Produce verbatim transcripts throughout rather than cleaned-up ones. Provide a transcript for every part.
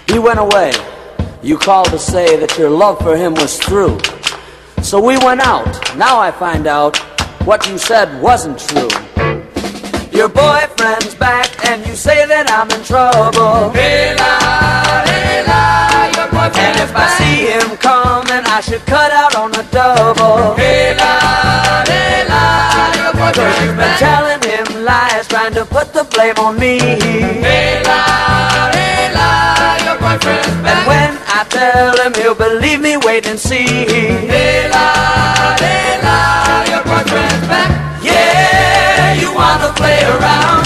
He went away. You called to say that your love for him was through. So we went out. Now I find out what you said wasn't true. Your boyfriend's back and you say that I'm in trouble. Hey la, hey la, your boyfriend And if is I back. see him coming, I should cut out on a double. Hey la, hey la, your boyfriend Cause is you've been back. telling him lies, trying to put the blame on me. Hey la, hey la, your boyfriend is back. And when I tell him, he'll believe me, wait and see. Hey la, hey la, your boyfriend is back. Yeah, you wanna play around.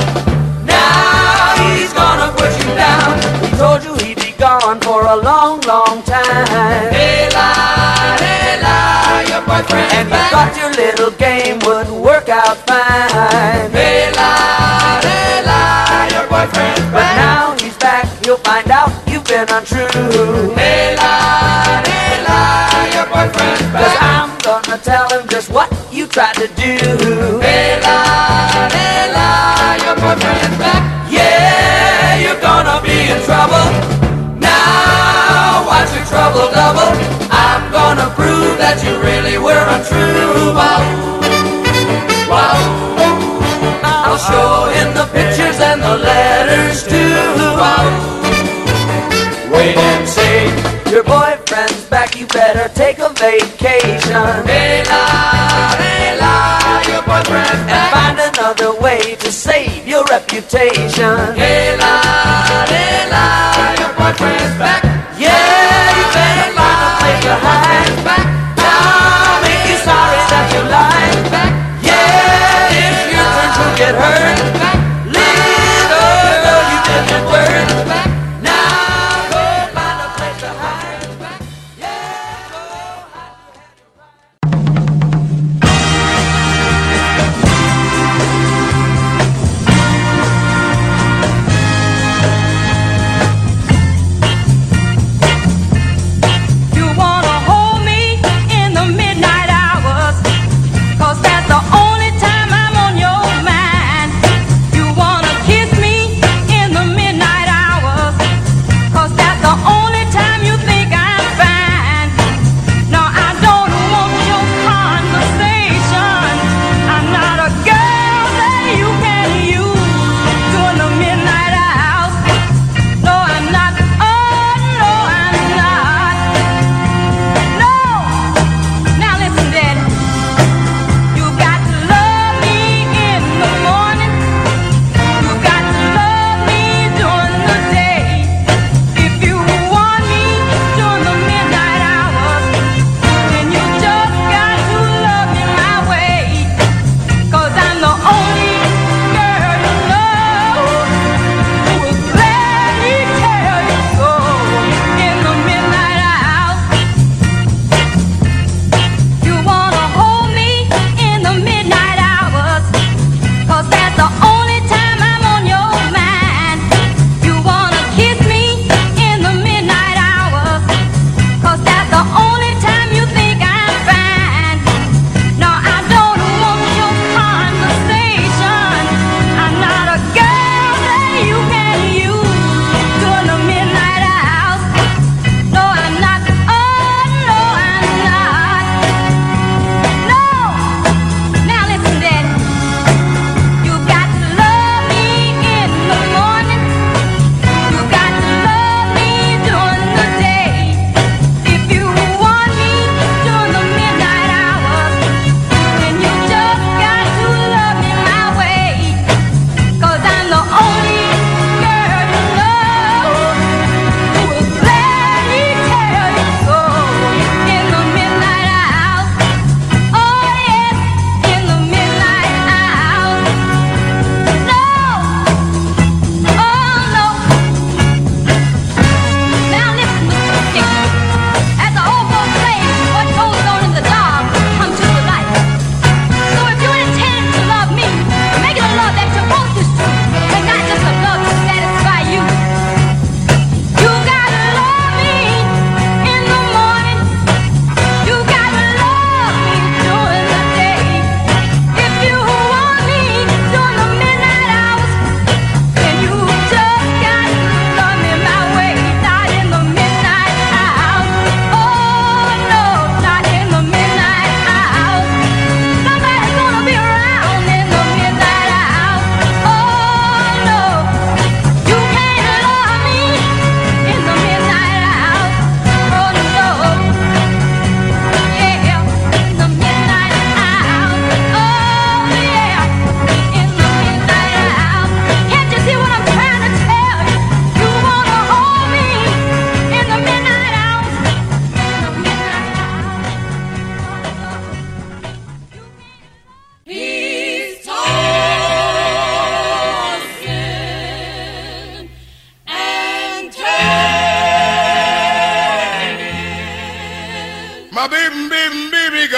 Now he's gonna put you down. He told you he'd be gone for a long, long time. Hey la, hey la, your boyfriend And is you back. thought your little game would work out fine. Hey la, hey la, your boyfriend is But back. now he's back, you'll find out you've been untrue. Hey la, hey la, your boyfriend is Cause back. I'm gonna tell him just what you tried to do. Hey la, hey la, your boyfriend is back. Yeah, you're gonna be in trouble. Now watch your trouble double. I'm gonna prove that you really were untrue. Wow, wow. I'll show him the pictures and the letters too. Wow. Wait and see. Your boyfriend's back, you better take a vacation. Hey la, hey la, your boyfriend is And back. find another way to save your reputation. Hey la, hey la, your boyfriend is back. Yeah, you better find a place to hide. Now make you sorry that you lied. Yeah, it's your turn to get hurt. Little girl, you didn't work. Now go find a place to hide. Yeah, go hide.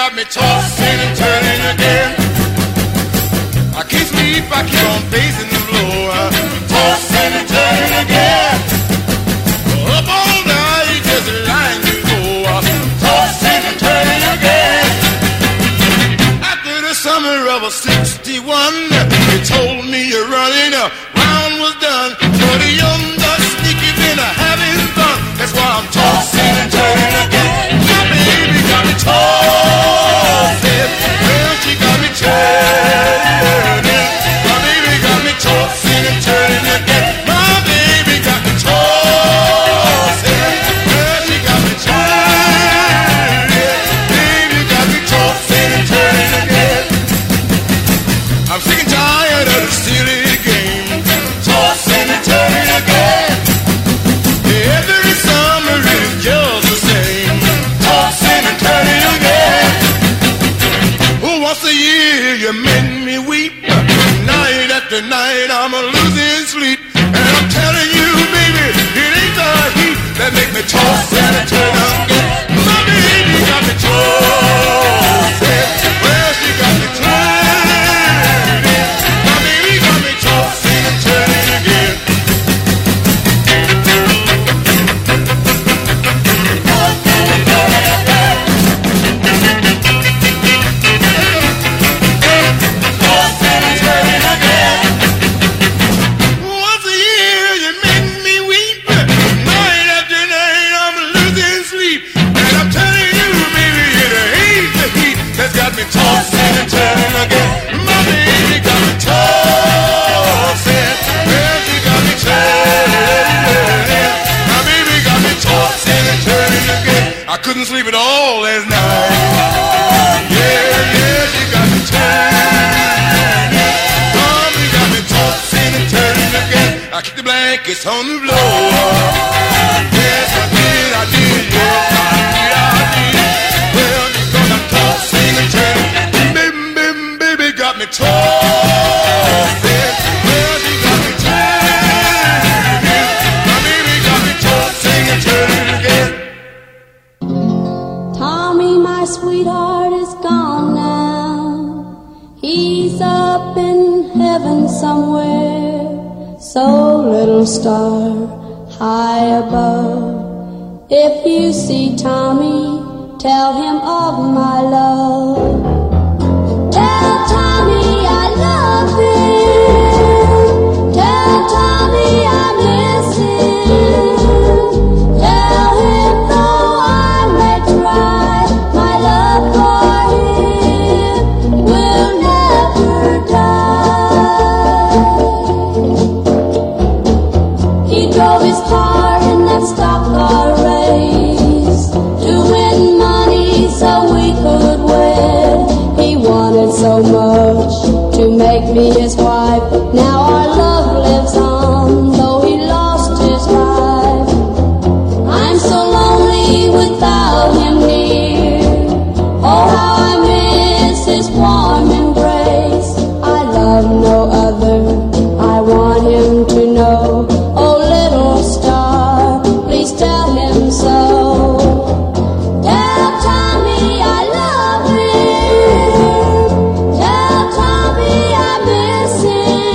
got me tossing and turning again. I can't sleep, I keep on pacing the floor, tossing and turning again. Up all night, just lying before, tossing and turning again. After the summer of a sixty-one, they told me you're running, a round was done. For the young, the sneaky, been a having fun. That's why I'm tossing and turning again. My baby got me tossing, well she got me turning. My baby got me tossing and turning again. My baby got me tossing, well she got me turning. Baby got me tossing and turning again. I'm sick and tired of the silly game, tossing and turning again. Every summer is just the same, tossing and turning again. Oh, once a year you make me weep, night after night I'm a losing sleep. And I'm telling you, baby, it ain't the heat that make me toss and turn again. My baby got me tossing, well she got me turning. My baby got me tossing and turning again. Once a year you make me weep, night after night I'm losing sleep. And I'm telling you, baby, it ain't the heat that's got me tossing and turning again. My baby got me tossing, well she got me turning. My baby got me tossing and turning again. I couldn't sleep at all last night. Yeah, yeah, she got me turning. Mommy got me tossing and turning again. I kicked the blankets on the floor. Yes, I did, I did, yes, I did, I did. Well, because I'm tossing and turning. Baby, baby, baby got me tossing. Well, she got me turning. My baby got me tossing and turning again. Tommy, my sweetheart, is gone now. He's up in heaven somewhere. So, little star, high above, if you see Tommy, tell him of my love. Tell Tommy I love him. Tell Tommy I miss him. Tell him though I may try, my love for him will never die. He drove his car in that stock car race to win money so we could wed. He wanted so much to make me his wife. Now our love lives on, though he lost his life. I'm so lonely without him near. Oh, how I miss his warm embrace. I love no other, I want him to know. Oh, little star, please tell him so. Tell Tommy I love him. Tell Tommy I miss him.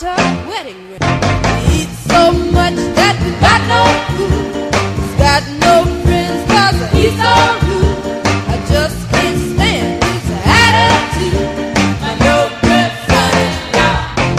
her wedding ring. We eat so much that we got no food. He's got no friends cause he's so rude. I just can't stand his attitude. My no good son-in-law.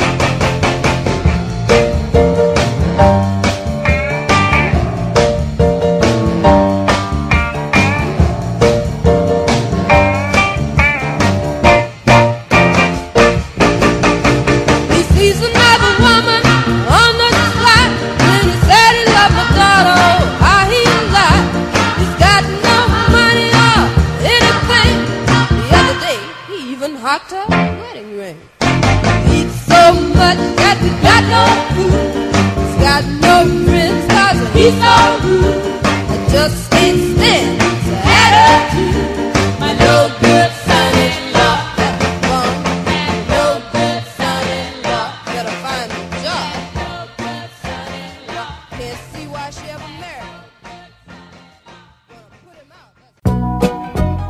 He sees another woman on the sly. When he said he loved my daughter, oh, how he lied. He's got no money or anything. The other day, he even hocked her wedding ring. We eat so much that we got no food. He's got no friends cause he's so rude. I just can't stand his attitude. My no good son-in-law. That's wrong. No good son-in-law. Better find a job. No good son-in-law. Can't see why she ever married him. Gonna put him out. That's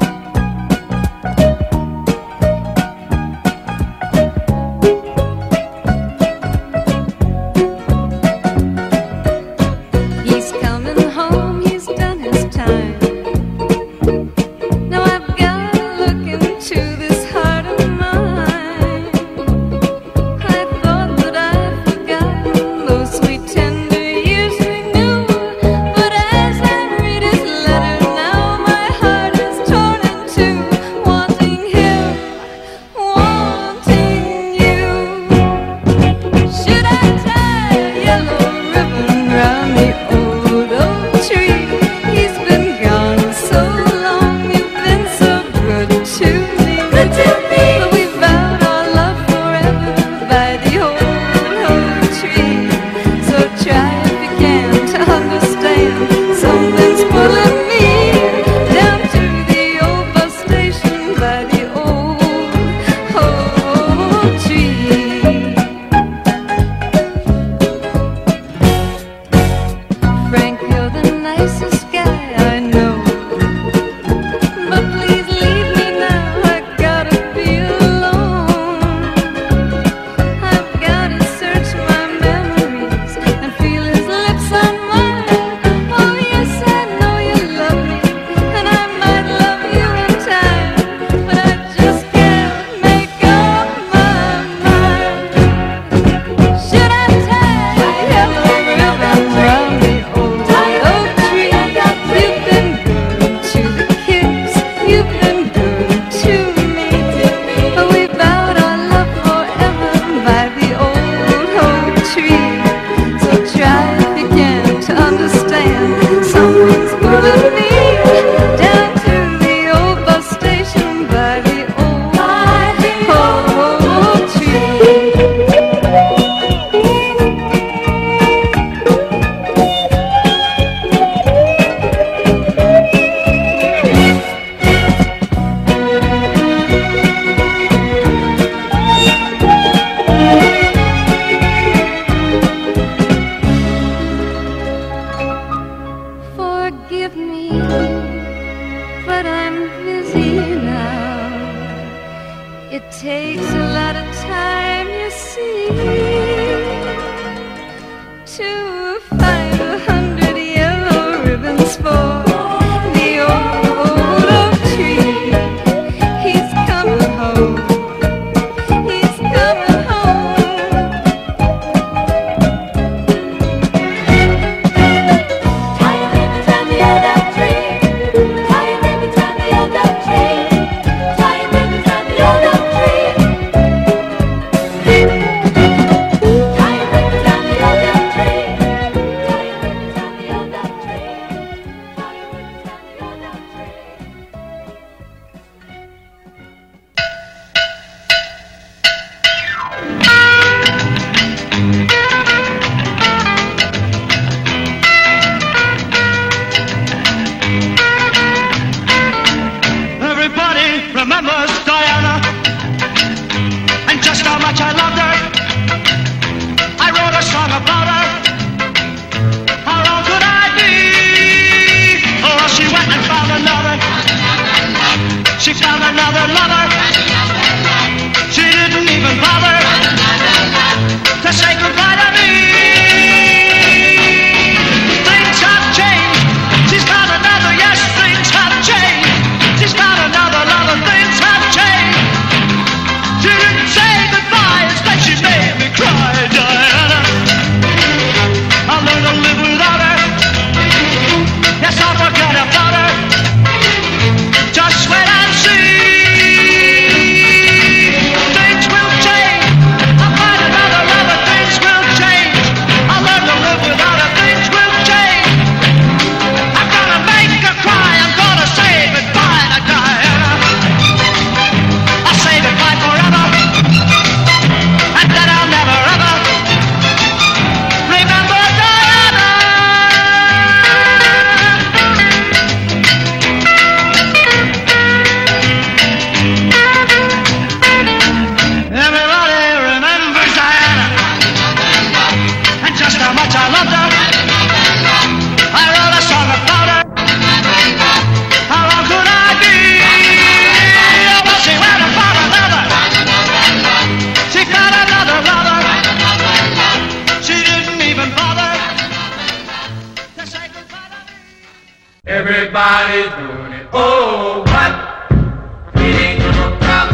Everybody's doing it. Oh, what? Reading the book of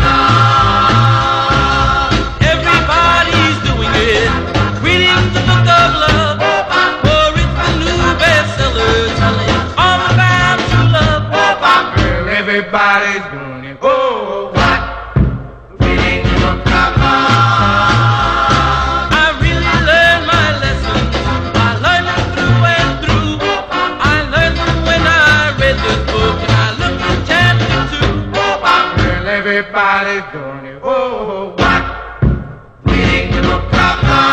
love. Everybody's doing it. Reading the book of love. For it's the new bestseller telling all about true love. Well, everybody's doing it. Oh, what? Reading the book of love. I really learned my lessons. I learned them through and through. I learned them when I read this book and I looked at chapter two. Well, everybody's doing it. Oh, what? Reading the book of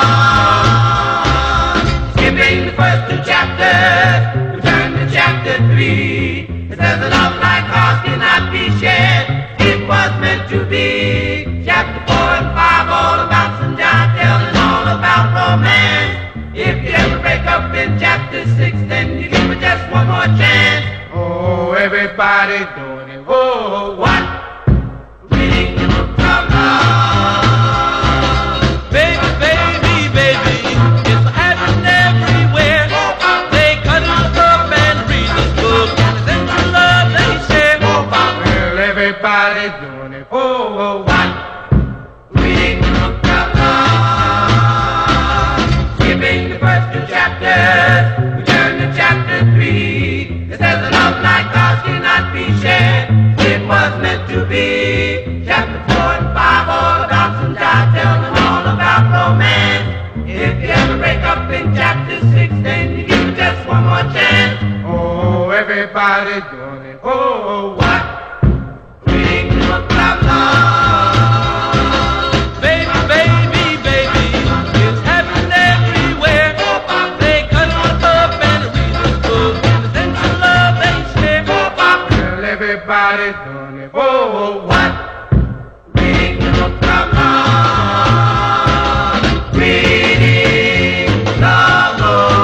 love. Skipping the first two chapters, we turn to chapter three. It says a love like ours cannot be shared. It was meant to be. Chapter four and five, all about Saint John, telling all about romance. If you ever break up in chapter six, then you give it just one more chance. Oh, everybody's doing it. Oh, what? Reading the book of love. Baby, baby, baby, it's happening everywhere. They cut it up and read this book, and it's into love they share. Well, everybody's doing it. Oh, what? Reading the book of love. Skipping the first two chapters, we turn to chapter three. It says a love like ours cannot be shared. It was meant to be. Chapter four and five, all about Saint John, telling all about romance. If you ever break up in chapter six, then you give it just one more chance. Oh, everybody's doing it. Oh, what? Reading the book of love. Baby, baby, baby, it's happening everywhere. They cut it up and read this book, and it's into love they share. Well, everybody's doing it. Oh, what? Reading the book of love. Reading the book of love.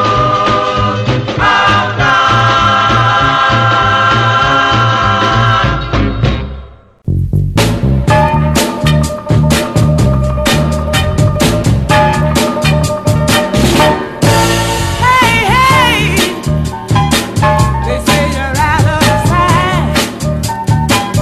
Hey, hey, they say you're out of sight.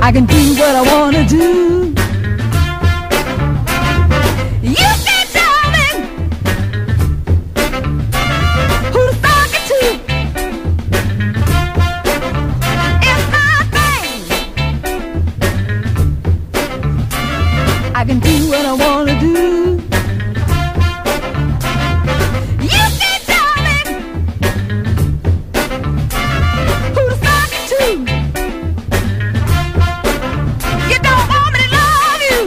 I can do what I wanna do. You can tell me who to talk it to. It's my thing. I can do what I wanna do. You can tell me who to talk it to. You don't want me to love you.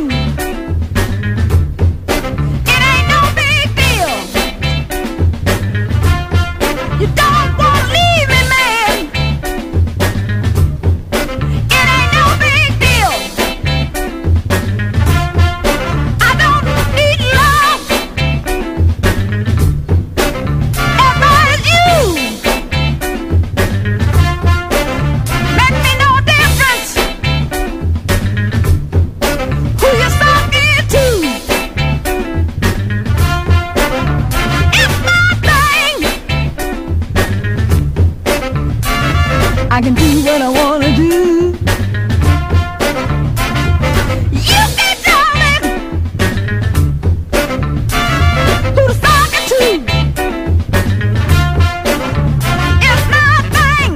It ain't no big deal. You don't want to leave me, man. It ain't no big deal. I don't need love as much as you. Make me no difference who you talking to. It's my thing. I can do what I wanna do. You can tell me who to talking to. It's my thing.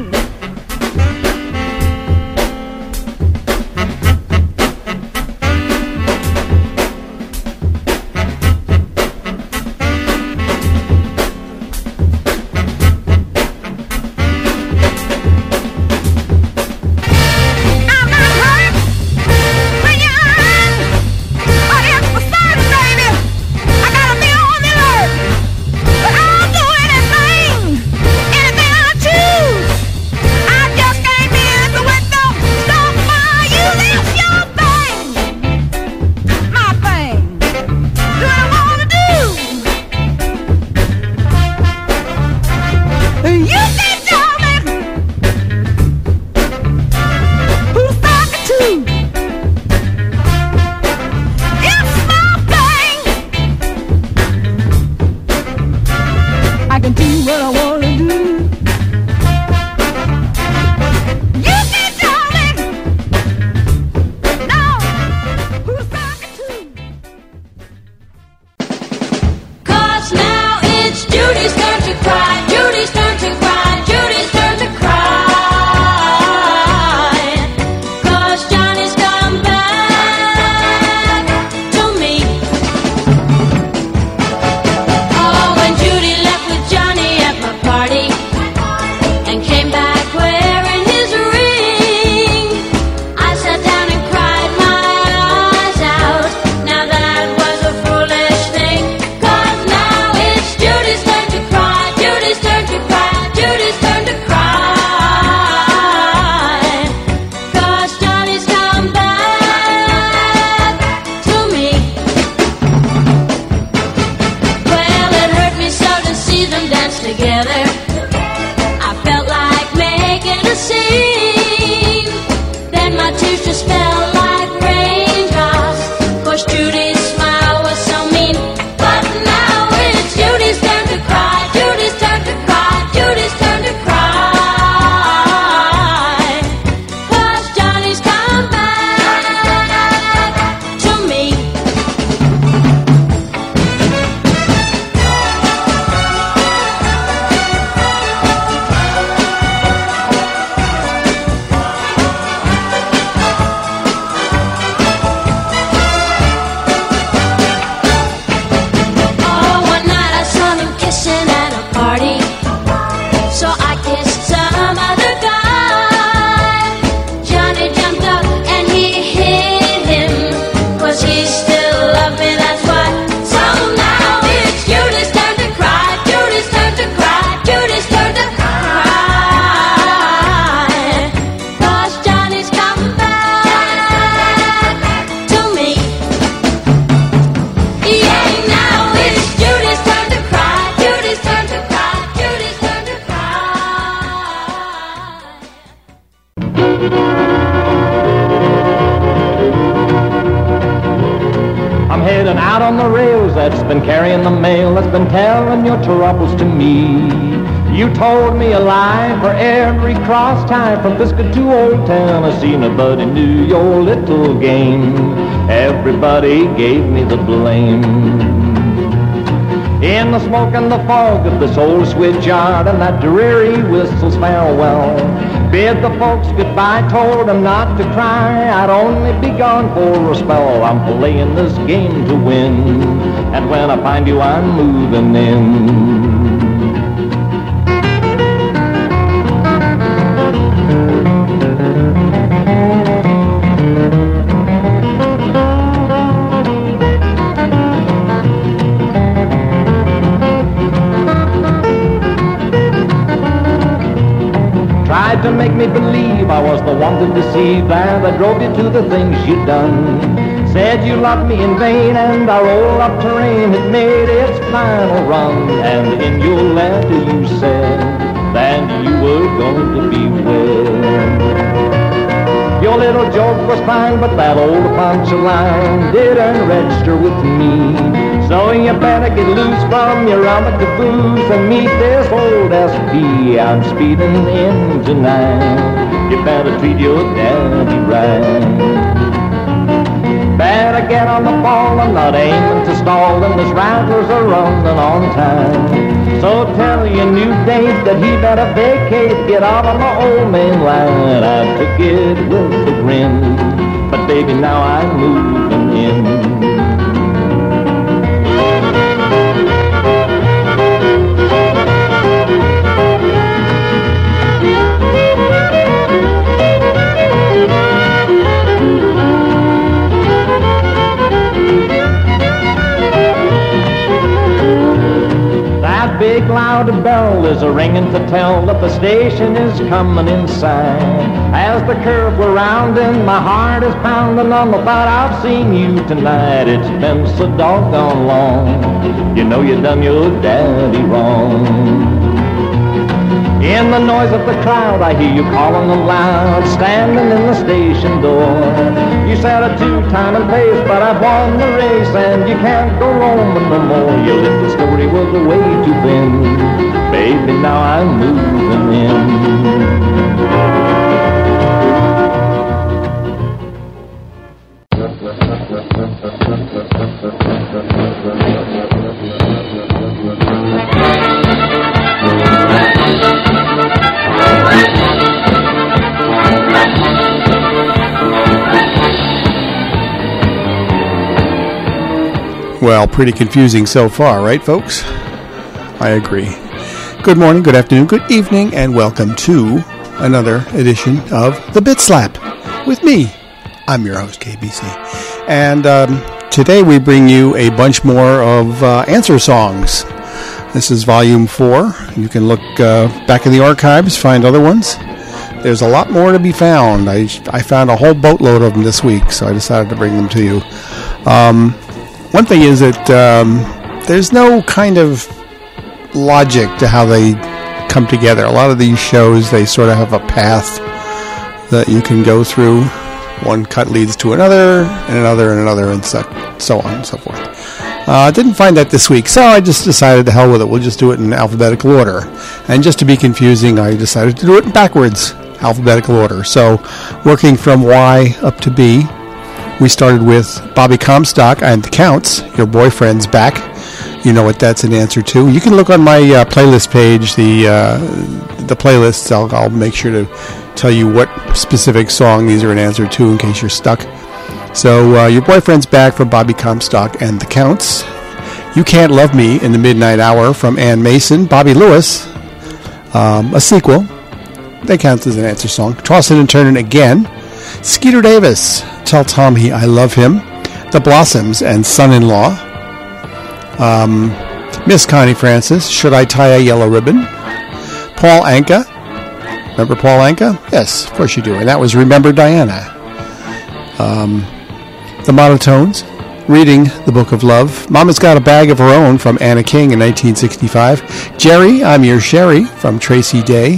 I'm not hurt when you're hurt, but it's for certain, baby. I gotta be on the alert. But I'll do anything, anything I choose. I just can't be in the window, stop by you. That's your thing, my thing. Do what I wanna do. You can tell me who to talking to. It's my thing. I can do what I wanna do. You can tell me no who to talking to. 'Cause now it's Judy's turn to cry. Judy's turn to cry. Judy's turn to cry. 'Cause Johnny's come back to me. Oh, when Judy left with Johnny at my party and came back wearing his ring, I sat down and cried my eyes out. Now that was a foolish thing. 'Cause now it's Judy's turn to cry. Judy's turn to cry. Judy's turn to cry. 'Cause Johnny's come back to me. Well, it hurt me so to see them dance together. I felt like making a scene. Then my tears just fell like raindrops. 'Cause Judy's smile was so mean. But now it's Judy's turn to cry. Judy's turn to cry. Judy's turn to cry. 'Cause Johnny's come back to me. Oh, one night I saw them kissing at a party. So I kissed some other guy. Johnny jumped up and he hit him. 'Cause he still loved me, that's why. So now it's Judy's turn to cry. Judy's turn to cry. Judy's turn to cry. 'Cause Johnny's come back to me. Yeah, now it's Judy's turn to cry. Judy's turn to cry. Judy's turn to cry. I'm heading out on the rails that's been carrying the mail that's been telling your troubles to me. You told me a lie for every cross tie from Pisgah to Old Tennessee. Nobody knew your little game. Everybody gave me the blame. In the smoke and the fog of this old switchyard and that dreary whistle's farewell, bid the folks goodbye, told them not to cry. I'd only be gone for a spell. I'm playing this game to win, and when I find you, I'm moving in. To make me believe I was the one to deceive, and I drove you to the things you'd done. Said you loved me in vain, and our old love terrain had made its final run. And in your letter you said that you were going to be wed. Your little joke was fine, but that old punchline didn't register with me. So you better get loose from your other caboose and meet this old S P I'm speeding in tonight. You better treat your daddy right. Better get on the ball, I'm not aiming to stall, and this rattlers are running on time. So tell your new date that he better vacate, get out on the old main line. I took it with a grin, but baby now I'm moving in. Big loud bell is a ringing to tell that the station is coming in sight. As the curve we're rounding, my heart is pounding on the thought I've seen you tonight. It's been so doggone long, you know you done your daddy wrong. In the noise of the crowd, I hear you calling aloud, standing in the station door. You said a two-time and pace, but I've won the race, and you can't go roaming no more. Your little story was way too thin, baby, now I'm moving in. Well, pretty confusing so far, right, folks? I agree. Good morning, good afternoon, good evening, and welcome to another edition of The Bit Slap with me. I'm your host, K B C. And um, today we bring you a bunch more of uh, answer songs. This is volume four. You can look uh, back in the archives, find other ones. There's a lot more to be found. I, I found a whole boatload of them this week, so I decided to bring them to you. Um... One thing is that um, there's no kind of logic to how they come together. A lot of these shows, they sort of have a path that you can go through. One cut leads to another, and another, and another, and so, so on and so forth. I uh, didn't find that this week, so I just decided to hell with it. We'll just do it in alphabetical order. And just to be confusing, I decided to do it in backwards, alphabetical order. So, working from Y up to B, we started with Bobby Comstock and the Counts, Your Boyfriend's Back. You know what that's an answer to. You can look on my uh, playlist page, the uh, the playlists. I'll, I'll make sure to tell you what specific song these are an answer to in case you're stuck. So, uh, Your Boyfriend's Back from Bobby Comstock and the Counts. You Can't Love Me in the Midnight Hour from Ann Mason. Bobby Lewis, um, a sequel. That counts as an answer song. Tossin' and Turnin' again. Skeeter Davis, Tell Tommy I Love Him. The Blossoms and Son-in-Law. Um, Miss Connie Francis, Should I Tie a Yellow Ribbon? Paul Anka. Remember Paul Anka? Yes, of course you do. And that was Remember Diana. Um, the Monotones, Reading the Book of Love. Mama's Got a Bag of Her Own from Anna King in nineteen sixty-five. Jerry, I'm Your Sherry from Tracy Day.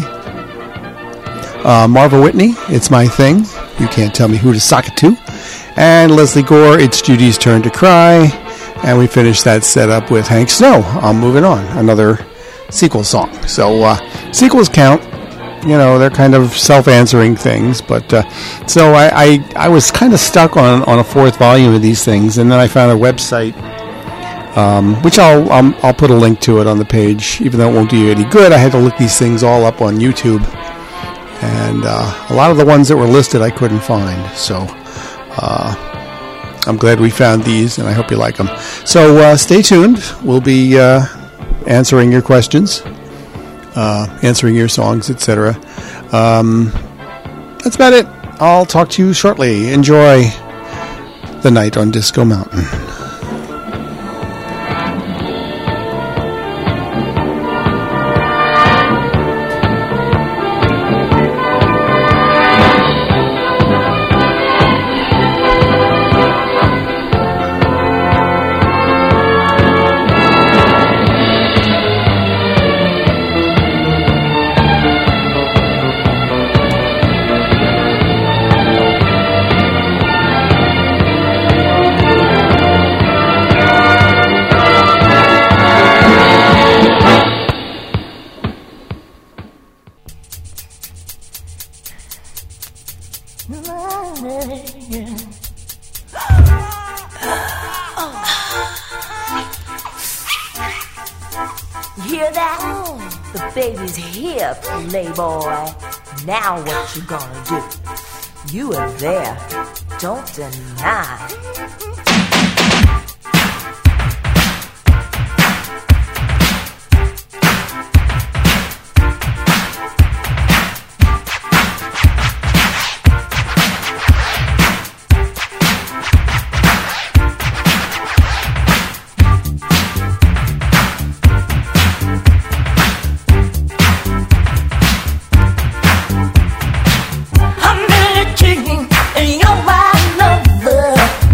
Uh, Marva Whitney, It's My Thing. You Can't Tell Me Who to Sock It To. And Leslie Gore, It's Judy's Turn to Cry. And we finished that set up with Hank Snow, I'm Moving On, another sequel song. So uh, Sequels count. You know, they're kind of self-answering things, but uh, so I, I I was kind of stuck on on a fourth volume of these things, and then I found a website, um, which I'll, I'll I'll put a link to it on the page, even though it won't do you any good. I had to look these things all up on YouTube, and uh, a lot of the ones that were listed I couldn't find. So uh, I'm glad we found these, and I hope you like them. So uh, stay tuned. We'll be uh, answering your questions. Uh, answering your songs, et cetera. Um, that's about it. I'll talk to you shortly. Enjoy the night on Disco Mountain. Playboy, now what you gonna do? You are there, don't deny. I'm really king and you're my lover.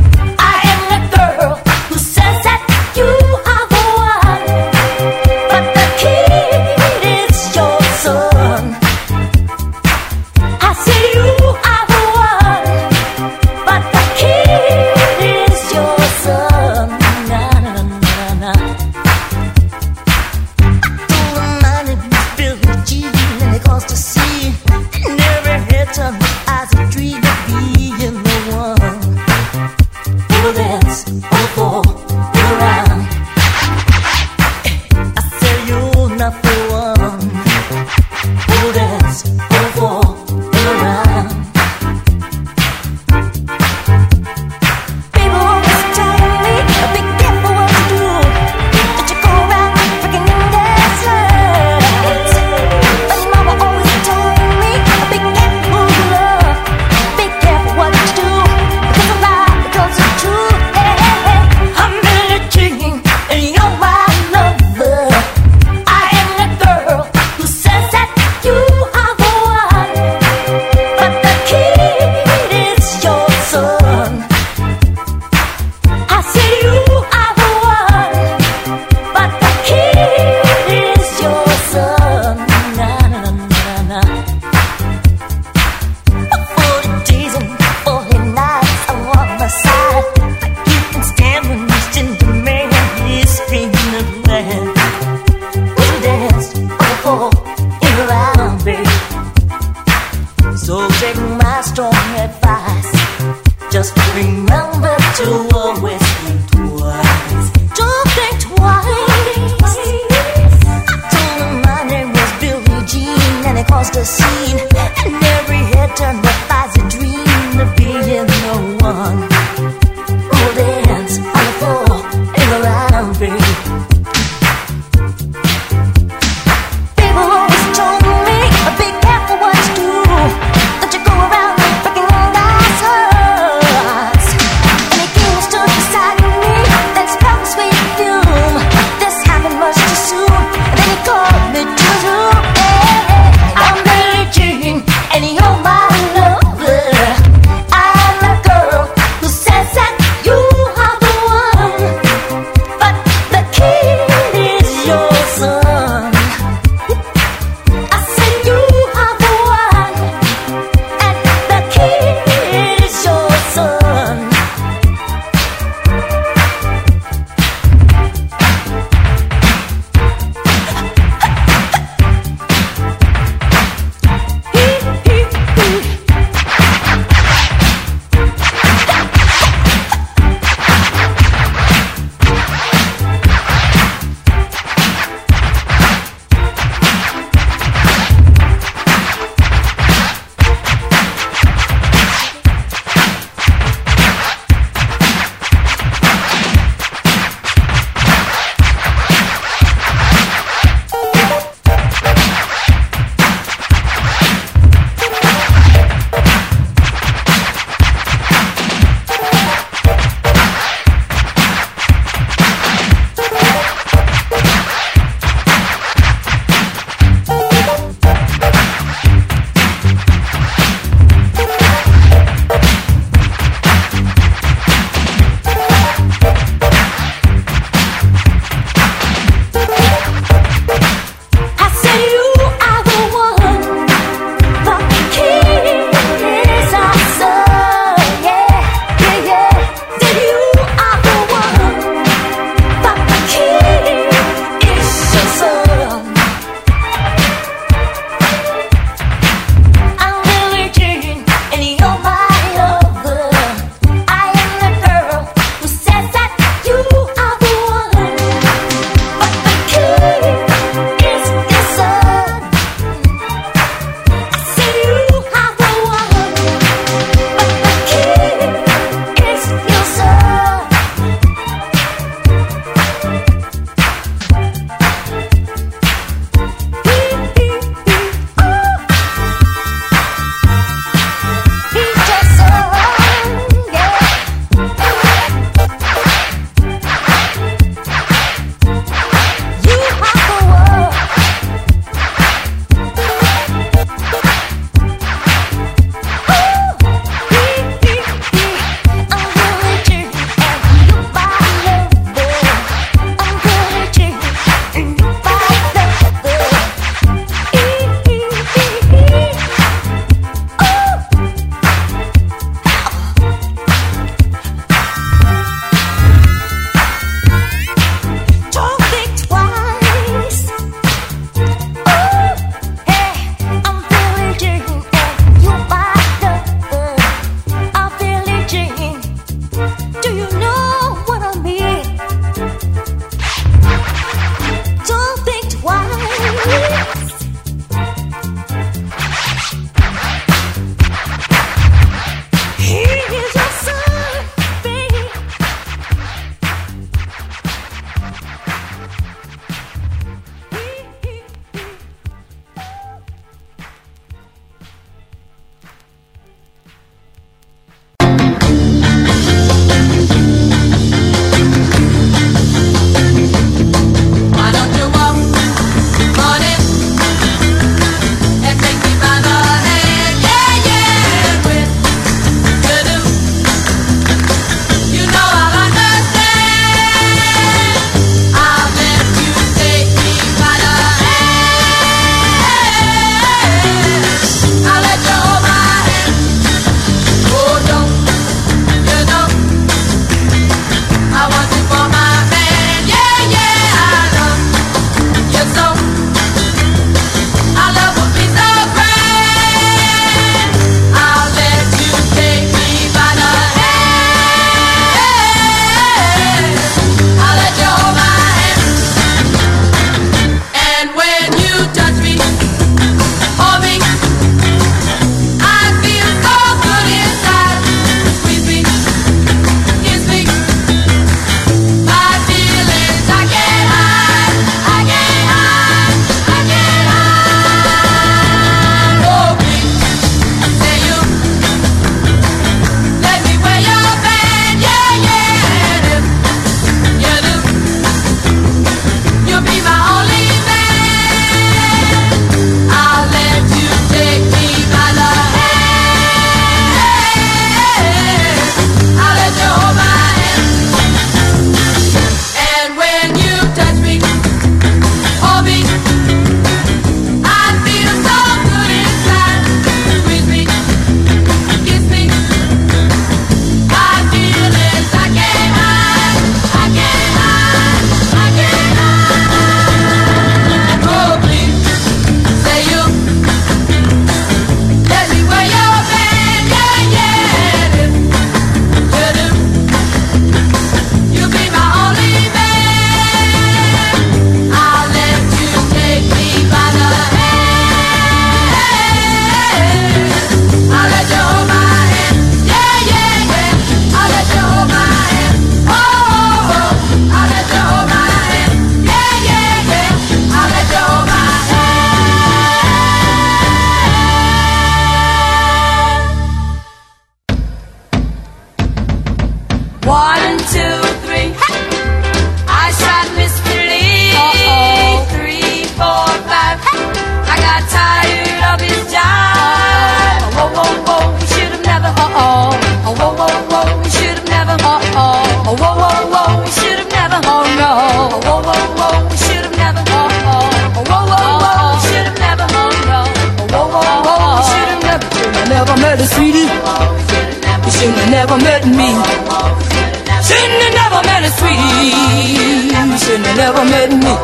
never met me. Shouldn't have never met a sweetie. Shouldn't have never met me.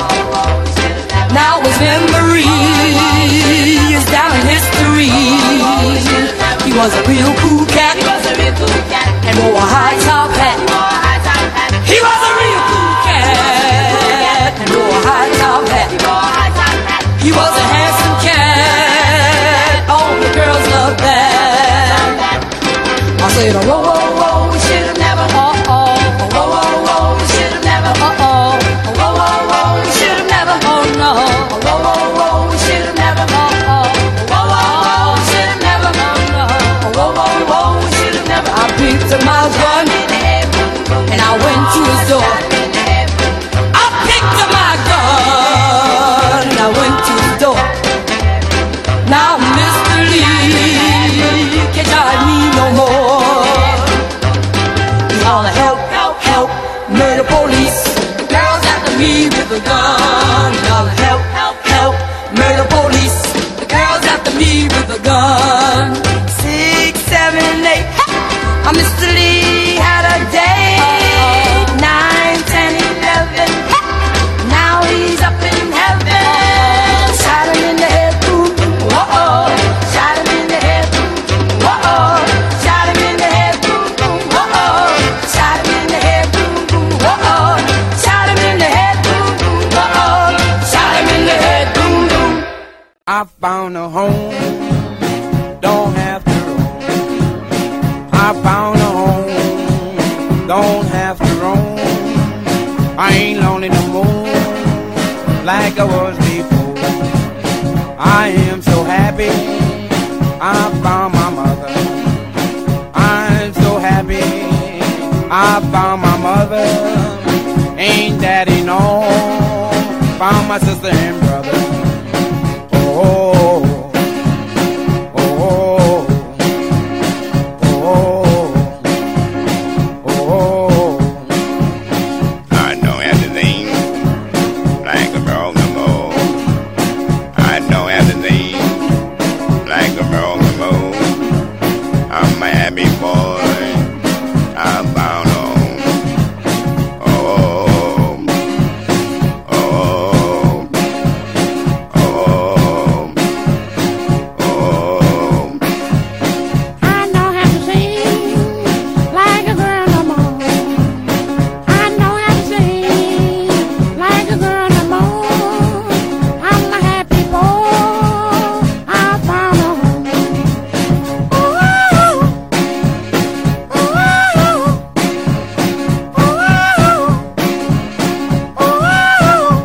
Now his memory is down in history. He was a real cool cat and wore a high top hat. He was a real cool cat and wore a high top hat. He was a handsome cat. All the girls loved that. I said, oh, whoa, whoa, whoa, we should have never. Oh, oh, oh, whoa, whoa, whoa, we should have never. Oh, oh, oh, whoa, whoa, whoa, we should have never. Oh, no. Oh, whoa, whoa, whoa, we should have never. Oh, oh, whoa, whoa, whoa, we should have never. Oh, no. Oh, whoa, whoa, whoa, we should have never. I picked up my gun and I went to his door. I picked up my gun and I went to his door. Now, Mister Lee, can't charge me no more. He holler, help, help, help, murder police. The girl's after me with a gun. He holler, help, help, help, murder police. The girl's after me with a gun. Six, seven, eight, ha! Mister Lee had a day. Nine, ten, eleven, ha! Now he's up in heaven. Shot him in the head, boom, boom, whoa. Shot him in the head, boom, boom, whoa. Shot him in the head, boom, boom, whoa. Shot him in the head, boom, boom, whoa. Shot him in the head, boom, boom, whoa. Shot him in the head, boom, boom. I found a home, don't have to roam. I found a home, don't have to roam. I ain't lonely no more, like I was before. I am so happy, I found my mother. I'm so happy, I found my mother. Ain't daddy no, found my sister and brother. Oh, oh, oh, oh, oh. I know everything like a broken bow. I know everything like a broken bow. I'm a happy boy. I found home. Oh, oh, oh, oh. I know how to sing like a girl no more. I know how to sing like a girl no more. I'm a happy boy. I found a home. Oh, oh, oh, oh, oh, oh.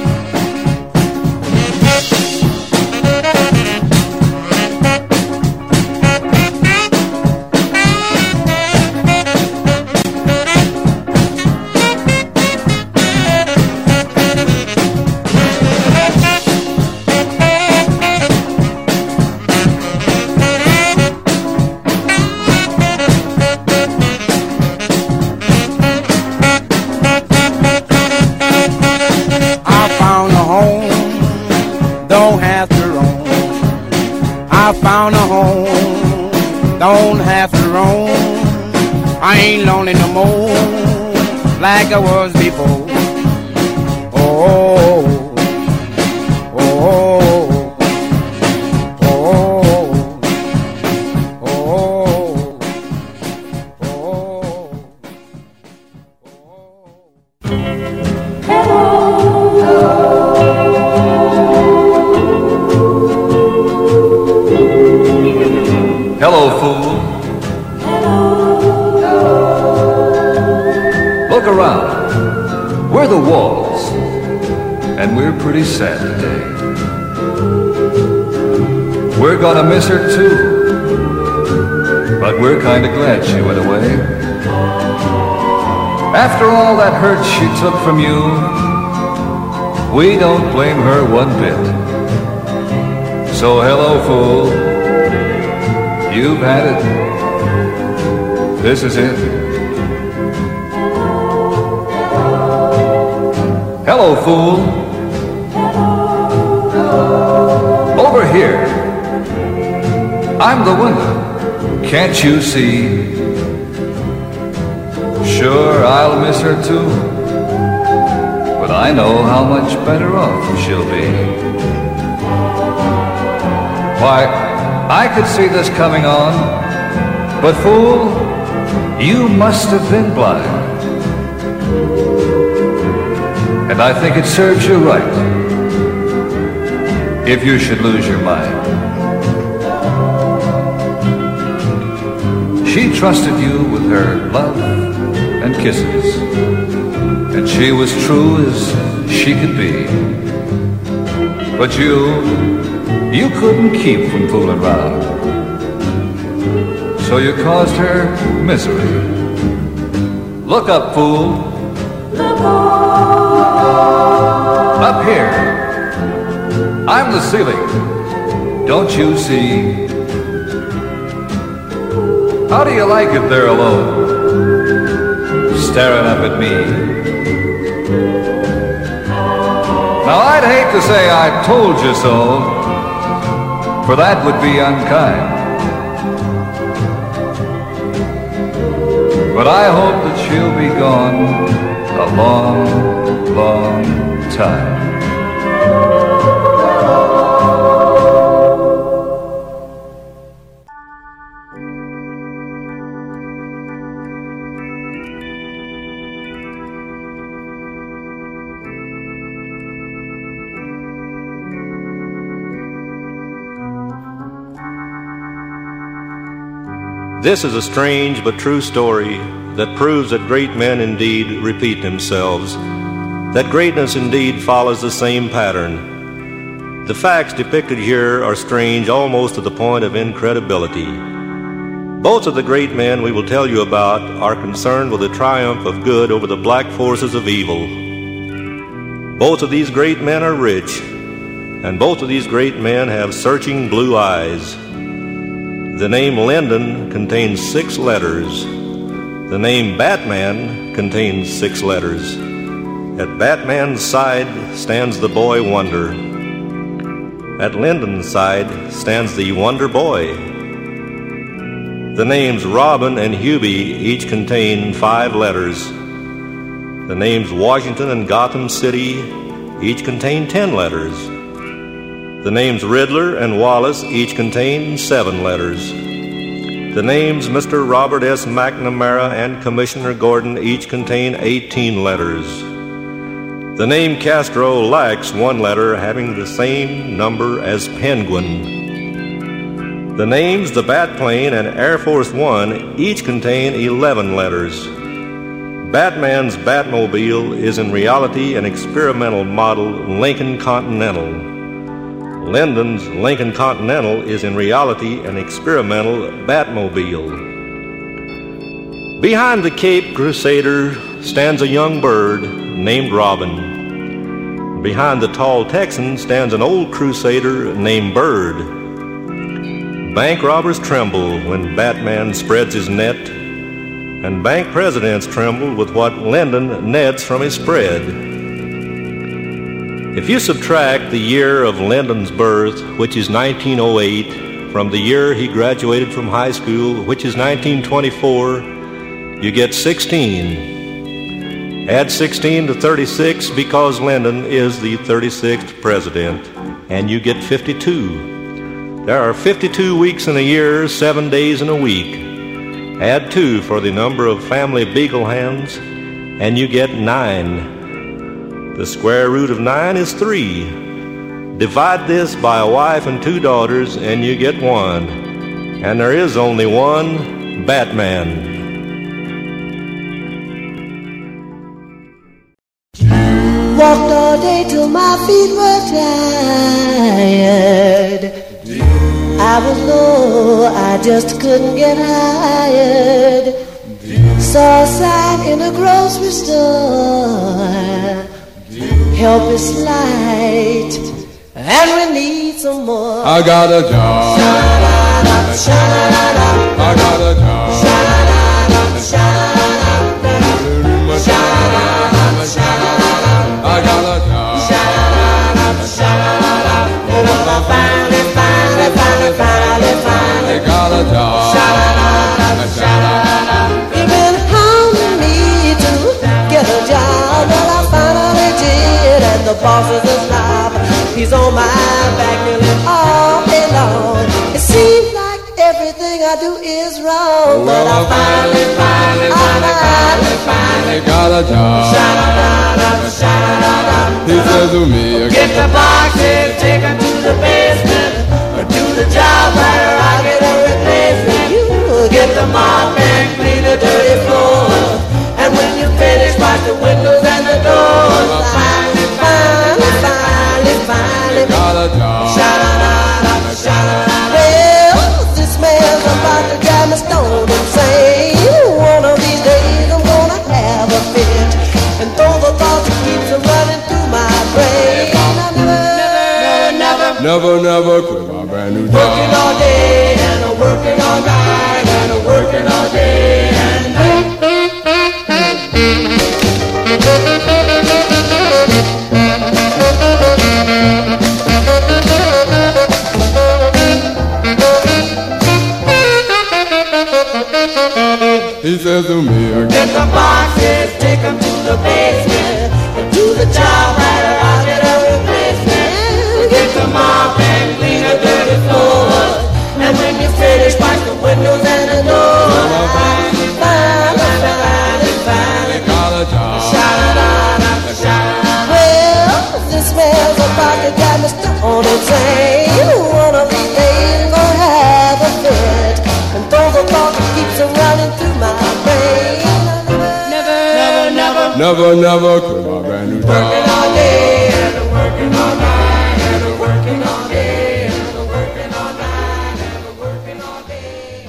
I found a home, don't have to roam. I found a home, don't have to roam. I ain't lonely no more, like I was before. Oh, oh, oh, oh, oh, oh, Hello, fool. Look around. We're the Walls, and we're pretty sad today. We're gonna miss her too, but we're kinda glad she went away. After all that hurt she took from you, we don't blame her one bit. So hello, fool. You've had it. This is it. Hello, fool. Over here. I'm the window. Can't you see? Sure, I'll miss her too, but I know how much better off she'll be. Why, I could see this coming on, but fool, you must have been blind. And I think it serves you right if you should lose your mind. She trusted you with her love and kisses, and she was true as she could be. But you, you couldn't keep from fooling around, so you caused her misery. Look up, fool. Up here. I'm the ceiling. Don't you see? How do you like it there alone, staring up at me? Now I'd hate to say I told you so, for that would be unkind. But I hope that she'll be gone a long, long time. This is a strange but true story that proves that great men indeed repeat themselves, that greatness indeed follows the same pattern. The facts depicted here are strange almost to the point of incredibility. Both of the great men we will tell you about are concerned with the triumph of good over the black forces of evil. Both of these great men are rich, and both of these great men have searching blue eyes. The name Lyndon contains six letters. The name Batman contains six letters. At Batman's side stands the boy Wonder. At Lyndon's side stands the Wonder Boy. The names Robin and Hubie each contain five letters. The names Washington and Gotham City each contain ten letters. The names Riddler and Wallace each contain seven letters. The names Mister Robert S. McNamara and Commissioner Gordon each contain eighteen letters. The name Castro lacks one letter, having the same number as Penguin. The names the Batplane and Air Force One each contain eleven letters. Batman's Batmobile is in reality an experimental model Lincoln Continental. Lyndon's Lincoln Continental is in reality an experimental Batmobile. Behind the Cape Crusader stands a young bird named Robin. Behind the tall Texan stands an old Crusader named Bird. Bank robbers tremble when Batman spreads his net, and bank presidents tremble with what Lyndon nets from his spread. If you subtract the year of Lyndon's birth, which is nineteen oh eight, from the year he graduated from high school, which is nineteen twenty-four, you get sixteen. Add sixteen to thirty-six because Lyndon is the thirty-sixth president, and you get fifty-two. There are fifty-two weeks in a year, seven days in a week. Add two for the number of family beagle hands, and you get nine. The square root of nine is three. Divide this by a wife and two daughters, and you get one. And there is only one Batman. Walked all day till my feet were tired. I was low, I just couldn't get hired. Saw a sign in a grocery store, help is light, and we need some more. I got a job. Sha-la-la-la, sha-la-la-la. I got a job. Sha-la-la-la, sha-la-la-la. Sha-la-la-la, sha-la-la-la. I got a job. Sha-la-la-la, sha-la-la-la. Oh, I finally, finally, finally, finally, finally got a job. Sha-la-la-la, sha-la-la-la. You've been hounding me the boss is a snob. He's on my back nearly all day long. It seems like everything I do is wrong, but I finally, finally, finally, finally, finally got a job. He says to me, get the boxes, take them to the basement, or do the job right, or I'll get a replacement. You get the mop and clean the dirty floors, and when you finish, wash the windows and the doors. Finally, finally, finally, finally got a job. Well, this man's about to drive me stone insane. One of these days I'm gonna have a fit, and though the thought keeps running through my brain, I never, never, never, never quit my brand new job. Working all day and a working all night and a working all day and night. He says to me, get the boxes, take them to the basement, and do the job right, or I'll get a replacement. Get the mop and clean the dirty floors, and when you finish, wash the windows and the doors. Finally, finally, finally, finally got a job. Well, this man's about to drive me stone insane. One of these days I'm gonna have a fit, and though the thought keeps running through my brain, never, never, never, never, never quit my brand new job. Working all day and a working all night and a working all day and a working all night and a working all day.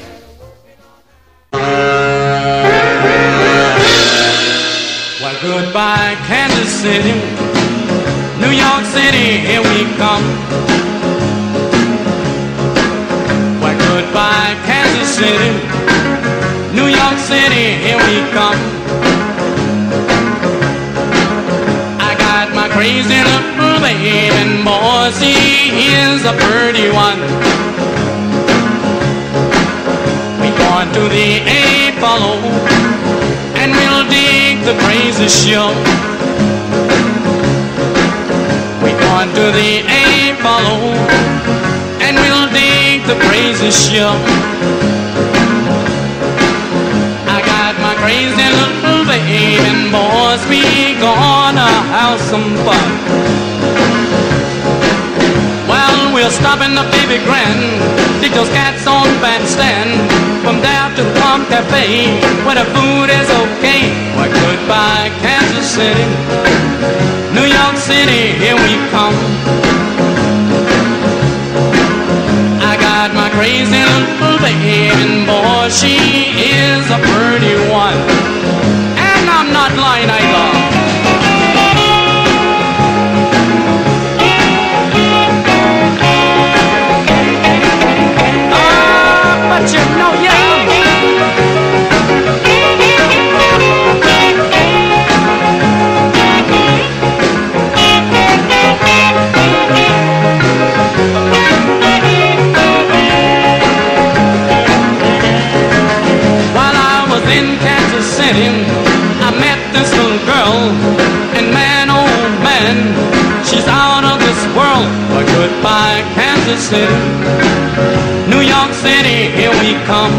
Well, goodbye, Kansas City, New York City, here we come. Well, goodbye, Kansas City, New York City, here we come. I got my crazy little baby, and boy, she is a pretty one. We going to the Apollo, and we'll dig the crazy show. We going to the Apollo, and we'll dig the crazy show. I got my crazy little baby, and boys, we gonna have some fun. Well, we'll stop in the Baby Grand, dig those cats on the bandstand. From there to the Palm Cafe, where the food is okay. Why, goodbye, Kansas City, New York City, here we come. I got my crazy little baby, and boy, she is a pretty one. And I'm not lying either. But you know, yeah. While I was in Kansas City, I met this little girl, and man, oh man, she's out of this world. But goodbye, Kansas City, New York City, here we come.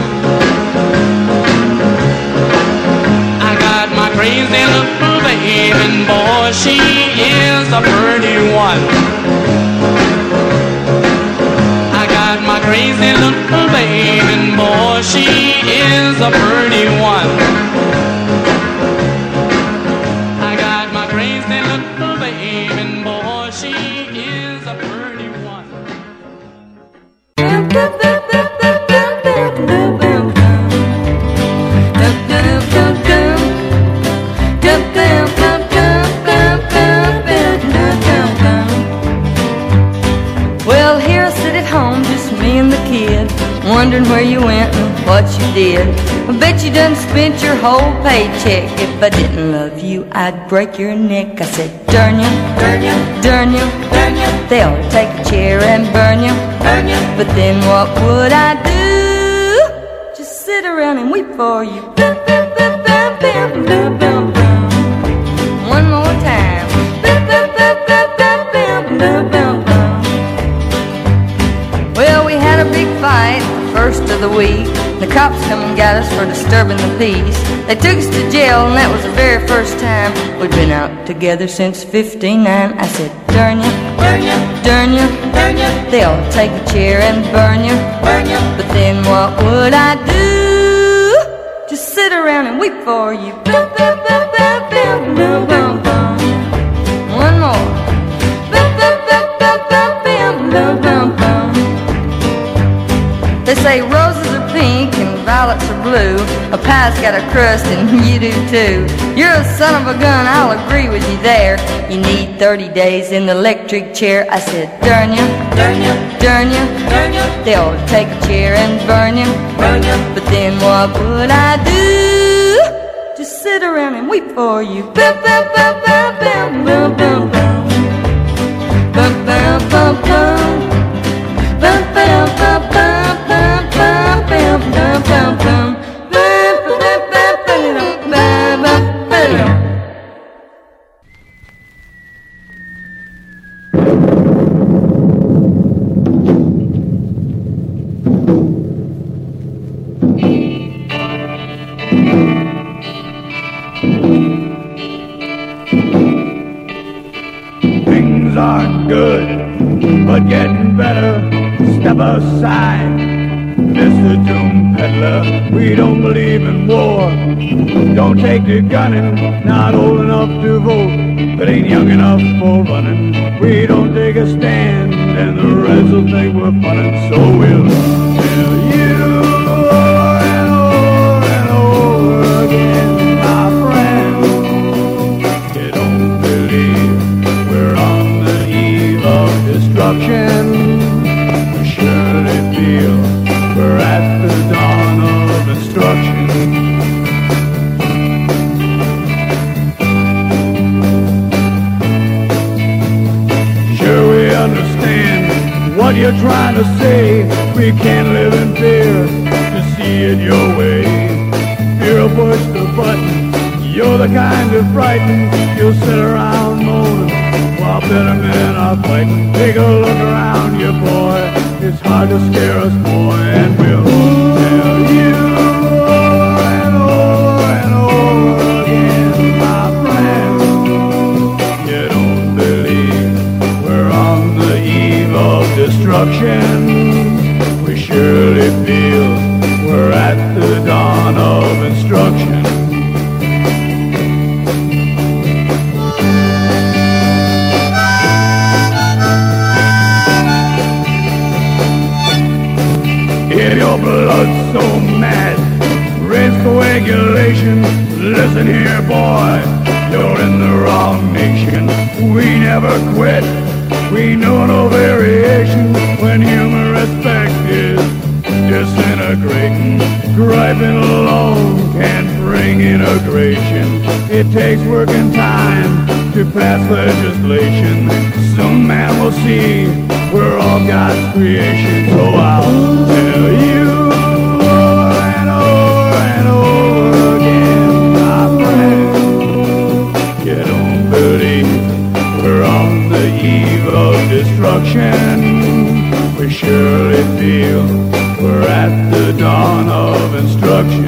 I got my crazy little baby, and boy, she is a pretty one. I got my crazy little baby, and boy, she is a pretty one. I got my crazy little baby, and boy, she is a pretty one. Well, here I sit at home, just me and the kid, wondering where you went and what you did. I bet you done spent your whole paycheck. If I didn't love you, I'd break your neck. I said, darn you, darn you, darn you, darn you. They ought to take a chair and burn you, burn you. But then what would I do? Just sit around and weep for you. One more time. cops come and got us for disturbing the peace. They took us to jail, and that was the very first time we'd been out together since fifty-nine. I said, darn ya, burn ya, darn ya, burn ya. They'll take a chair and burn you, burn you. But then what would I do? Just sit around and weep for you. Bum, bum, bum, bum, bum, bum, bum, bum. One more. Bum, bum, bum, bum, bum, bum, bum, bum, bum. They say roses are pink and violets are blue. A pie's got a crust and you do too. You're a son of a gun, I'll agree with you there. You need thirty days in the electric chair. I said, darn ya, burn ya, darn ya, burn ya. They ought to take a chair and burn you, burn ya. But then what would I do? Just sit around and weep for you. Bum, bum, bum, bum, bum, bum, bum, bum. Bum, bum, bum, bum. Bum, bum, bum, bum, bum, bum, bum, bum, bum, bum. Bum, bum, bum, bum, bum, bum, bum, bum. Things aren't good, but getting better. Step aside, Mister Doom Peddler. We don't believe in war. Don't take to gunning. Not old enough to vote, but ain't young enough for running. We don't take a stand, and the rest will think we're funnin'. So we'll tell you over and over and over again, my friend. You don't believe we're on the eve of destruction. We surely feel we're at the dawn of destruction. Sure, we understand what you're trying to say. We can't live in fear to see it your way. Fear will push the button. You're the kind of frightened. You'll sit around moaning while better men are fighting. Take a look around you, boy. It's hard to scare us, boy. And we'll tell you over and over and over again, my friend. You don't believe we're on the eve of destruction. We surely feel we're at the dawn of instruction. Get your blood so mad, raise coagulation. Listen here, boy, you're in the wrong nation. We never quit, we know no variation. When human respect is disintegrating, griping alone can't bring integration. It takes work and time to pass legislation. Soon man will see we're all God's creation. So I'll tell you over and over and over again, my friend. You don't believe we're on the eve of destruction. We surely feel we're at the dawn of instruction.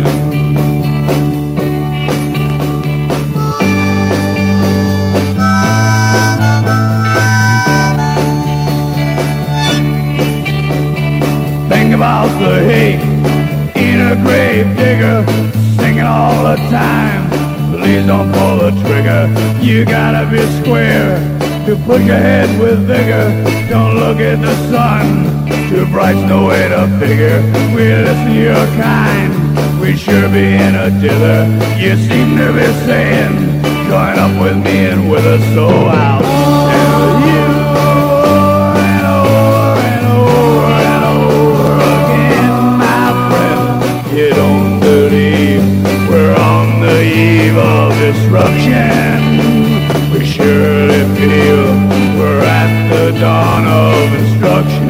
Think about the hate in a grave digger, singing all the time. Please don't pull the trigger. You gotta be square to push ahead with vigor. Don't look at the sun, too bright's no way to figure. We listen to your kind, we sure be in a dither. You seem to be saying, join up with me and with us. So I'll tell you over and over and over and over again, my friend. You don't believe we're on the eve of destruction. We surely feel we're at the dawn of instruction.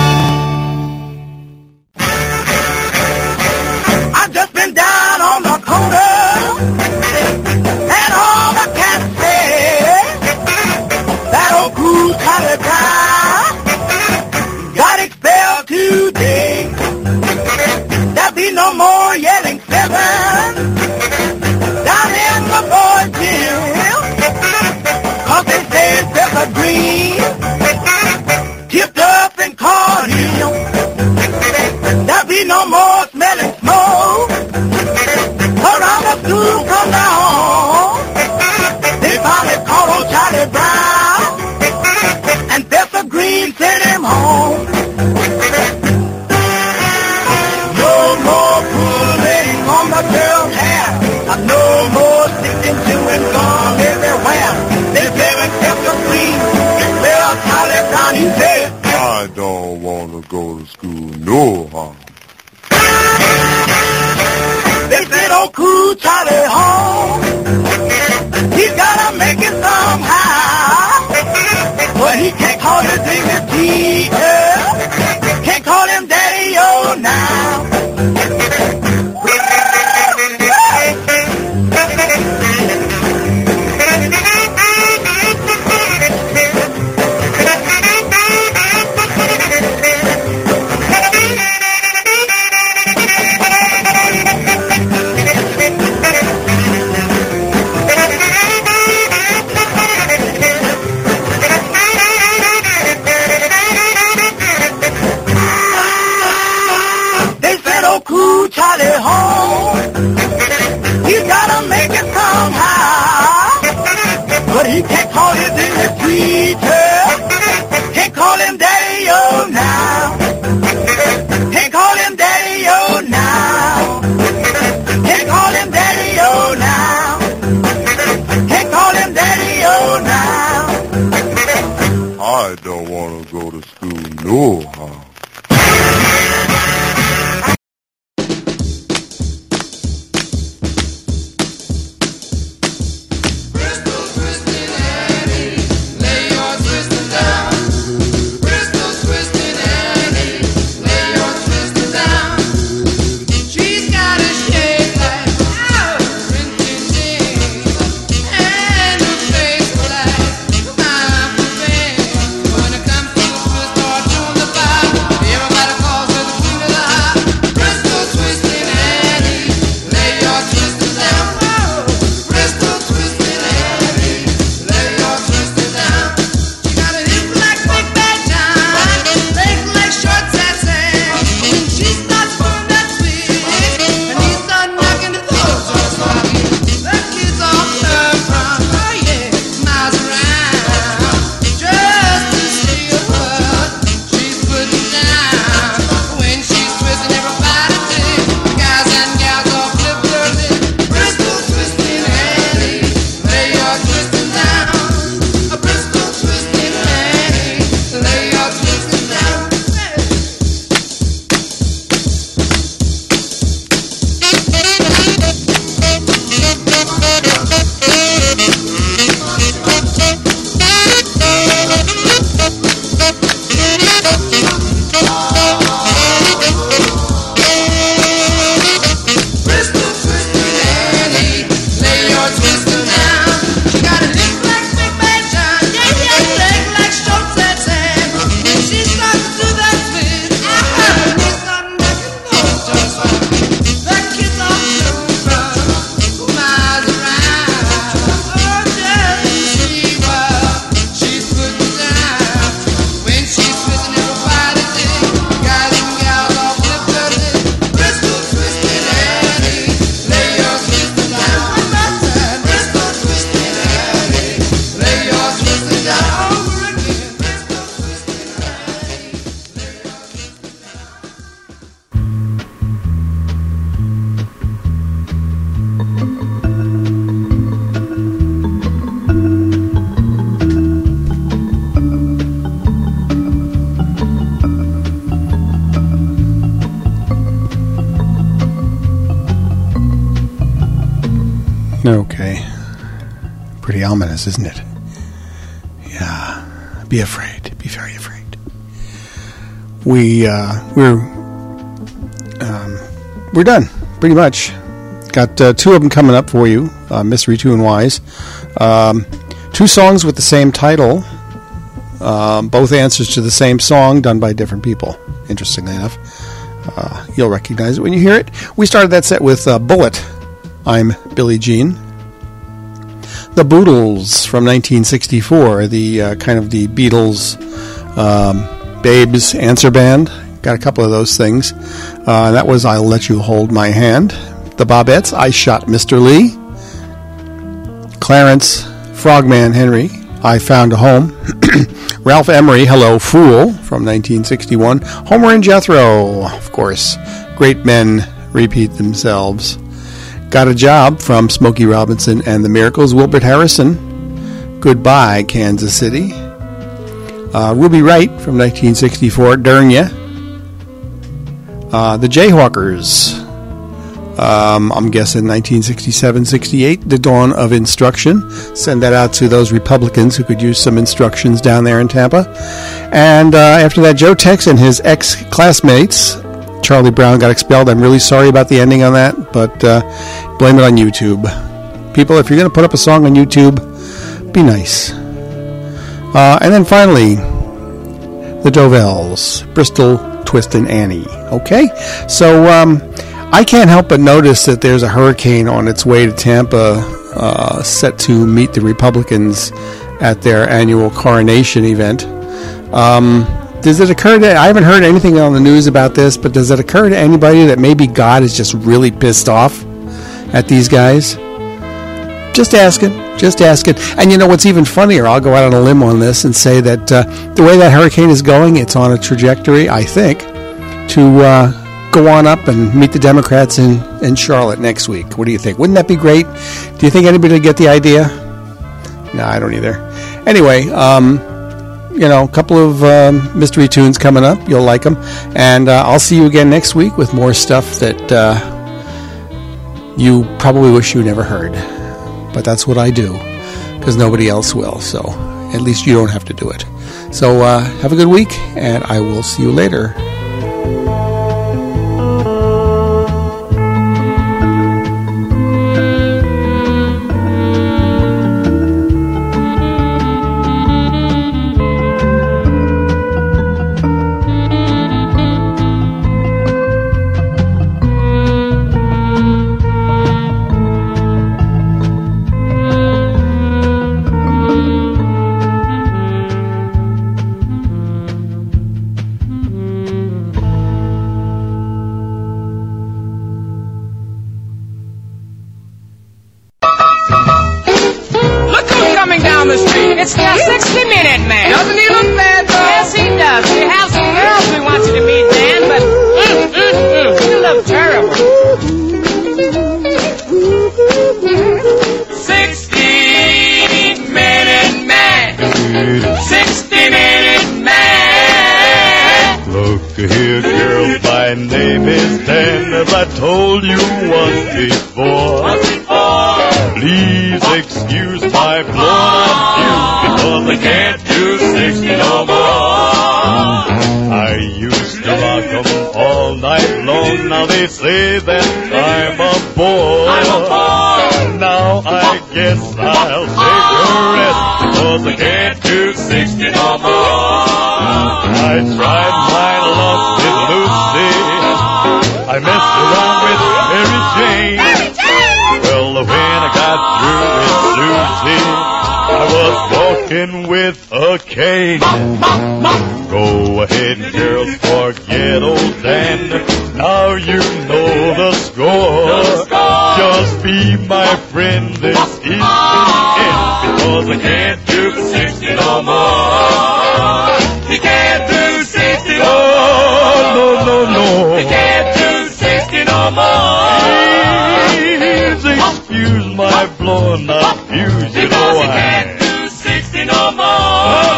I've just been down on the to school no how. They said, oh, cool Charlie home. He's gotta make it somehow. But he can't call his name his teacher. Can't call him daddy, oh, now. Charlie home. He's gotta make it somehow. But he can't call his English teacher. Can't call him daddy, oh, now. Can't call him daddy, oh, now. Can't call him daddy, oh, now. Can't call him daddy, oh, now. I don't want to go to school no how. Okay. Pretty ominous, isn't it? Yeah. Be afraid. Be very afraid. We, uh, we're, um, we're done, pretty much. Got uh, two of them coming up for you, uh, Mystery Two and Wise. Um, two songs with the same title, um, both answers to the same song, done by different people, interestingly enough. Uh, you'll recognize it when you hear it. We started that set with uh, Bullet. I'm Billie Jean. The Boodles from nineteen sixty-four, the uh, kind of the Beatles, um, Babes answer band. Got a couple of those things. Uh, that was I'll Let You Hold My Hand. The Bobettes, I Shot Mister Lee. Clarence, Frogman Henry, I Found a Home. Ralph Emery, Hello Fool from nineteen sixty-one. Homer and Jethro, of course. Great men repeat themselves. Got a Job from Smokey Robinson and the Miracles. Wilbert Harrison, Goodbye, Kansas City. Uh, Ruby Wright from nineteen sixty-four, Dern Ya. Uh, the Jayhawkers. Um, I'm guessing nineteen sixty-seven sixty-eight, the dawn of instruction. Send that out to those Republicans who could use some instructions down there in Tampa. And uh, after that, Joe Tex and his ex-classmates, Charlie Brown, got expelled. I'm really sorry about the ending on that, but uh, blame it on YouTube. People, if you're going to put up a song on YouTube, be nice. Uh, and then finally, the Dovells, Bristol, Twist, and Annie. Okay? So, um... I can't help but notice that there's a hurricane on its way to Tampa, uh, set to meet the Republicans at their annual coronation event. Um, does it occur to, I haven't heard anything on the news about this, but does it occur to anybody that maybe God is just really pissed off at these guys? Just asking, just asking. And you know what's even funnier? I'll go out on a limb on this and say that uh, the way that hurricane is going, it's on a trajectory, I think, to... Uh, go on up and meet the Democrats in, in Charlotte next week. What do you think? Wouldn't that be great? Do you think anybody would get the idea? No, I don't either. Anyway, um, you know, a couple of um, mystery tunes coming up. You'll like them. And uh, I'll see you again next week with more stuff that uh, you probably wish you never heard. But that's what I do, because nobody else will. So at least you don't have to do it. So uh, have a good week, and I will see you later. Go ahead, girls, forget old Dan. Now you know the score. Just be my friend, this is the end. Because I can't do sixty no more. You can't do sixty no more. No, no, no. You can't do sixty no more. Please excuse my blowing up fuse. You know I can't do sixty no more.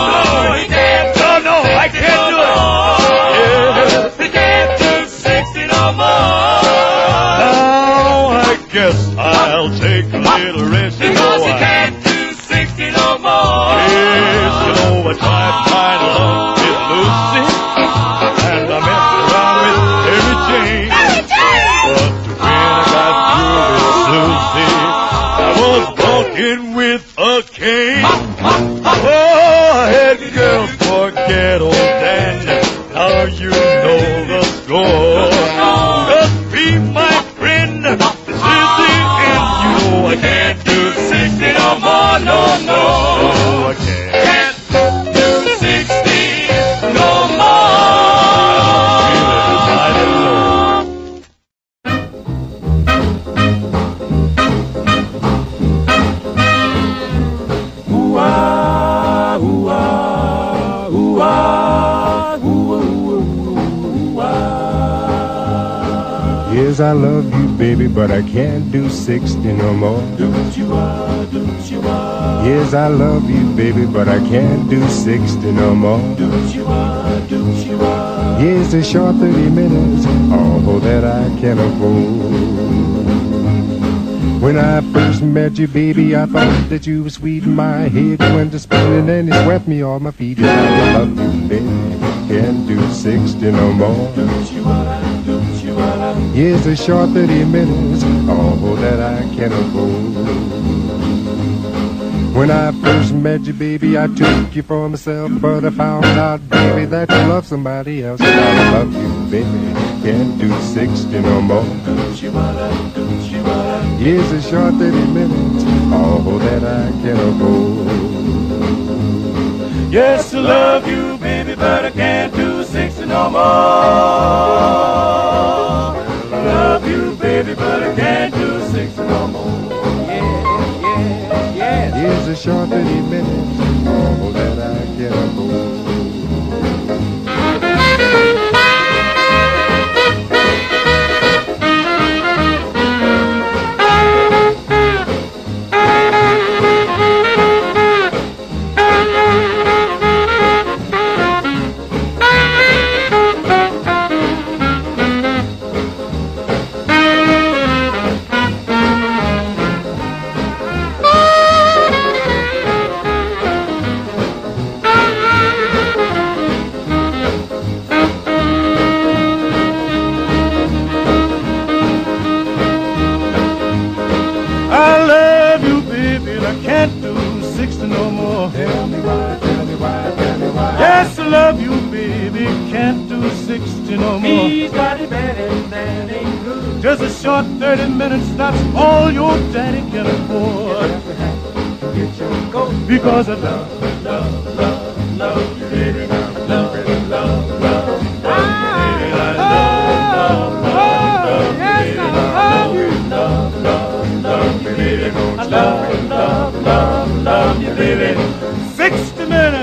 I'll take a little rest. You know I can't do sixty no more. Yes, you know I tried my luck with Lucy, and I messed around with Mary Jane. But when I got through with Susie, I was walking with a cane. Oh, head girls, forget old Dan. Now you know the score. Just be my friend. I can't do sixty no more, no, no. I can't. Can't do sixty no Ooh-ah, ooh-ah, ooh-ah, ooh-ah. Yes, I love you, baby, but I can't do sixty no more. Yes, I love you, baby, but I can't do sixty no more. Here's a short thirty minutes, all that I can afford. When I first met you, baby, I thought that you were sweet. My head went to spinning and it swept me off my feet. I love you, baby, can't do sixty no more. Here's a short thirty minutes, all that I can afford. When I first met you, baby, I took you for myself, but I found out, baby, that you love somebody else. And I love you, baby, can't do sixty no more. Here's a short thirty minutes, all that I can afford. Yes, I love you, baby, but I can't do sixty no more. Love you, baby, but I can't do sixty no more. Here's a short thirty minutes, all that I can afford. Just a short thirty minutes, that's all your daddy can afford. Because I love, love, love, love you, baby. Love, love, love, love you, baby. I love, love, love, love you, baby. Love, love, love you, baby. I love, love, love, love you, baby. Sixty minutes.